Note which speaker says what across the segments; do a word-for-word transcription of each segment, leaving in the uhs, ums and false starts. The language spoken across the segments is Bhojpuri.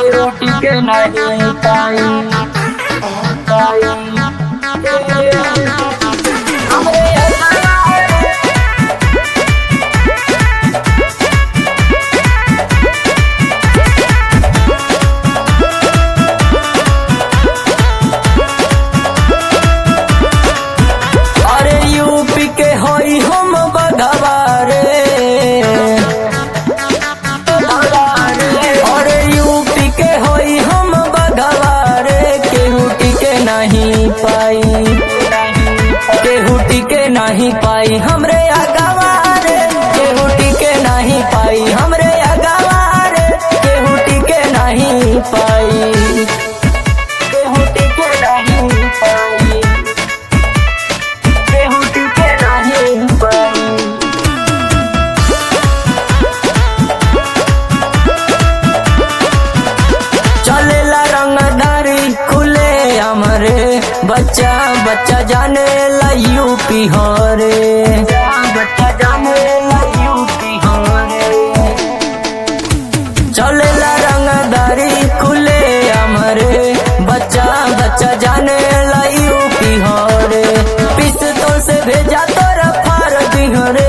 Speaker 1: रोटी के नहीं पाई पाई हमरे अरे यूपी के होई हम बघवा रे अरे यूपी के होई हम बघवा रे केहू टिके नहीं पाई केहू टिके नहीं पाई हमरे अगवा रे केहू टिके नहीं पाई हमरे अगवा रे केहू टिके नहीं पाई केहू टिके नहीं पाई केहू टिके नहीं पाई चलेला रंगदारी खुले हमरे बच्चा बच्चा जाने ला यूपी हो रे बच्चा जाने ला यूपी हो रे चलेला रंगदारी खुले हमरे बच्चा बच्चा जाने ला यूपी हो रे पिस्तौल से भेजा तोरा फार दिहो रे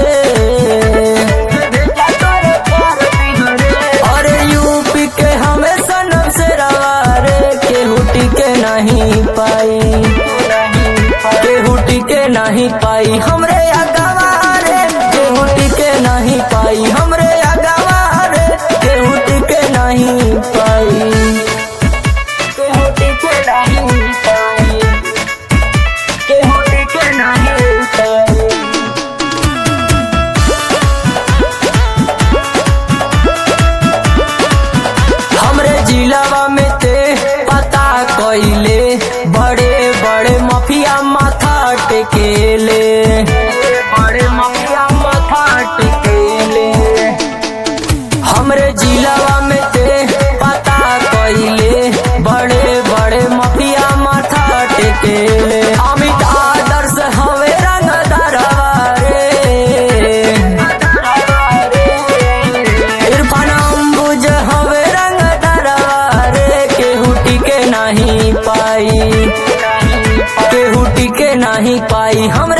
Speaker 1: अरे यूपी के हमें सनम से रवा रे केहू टिके नहीं पाई केहू टिके नहीं पाई हमरे अगवा रे केहू टिके नहीं पाई हमरे अगवा रे केहू टिके नहीं पाई केहू टिके नहीं पाई केहू टिके नहीं पाई हमरे जिलावा में ते पता कइले बड़े बड़े माफिया माथा टेकेले बड़े माफिया माथा टेकेले हमरे जिलावा में ते पता कइले बड़े बड़े माफिया माथा टेकेले अमित आदर्श हवे रंगदारवा रे इरफान अंबुज हवे रंगदारवा रे केहू टिके नहीं पाई केहू टिके नहीं पाई हम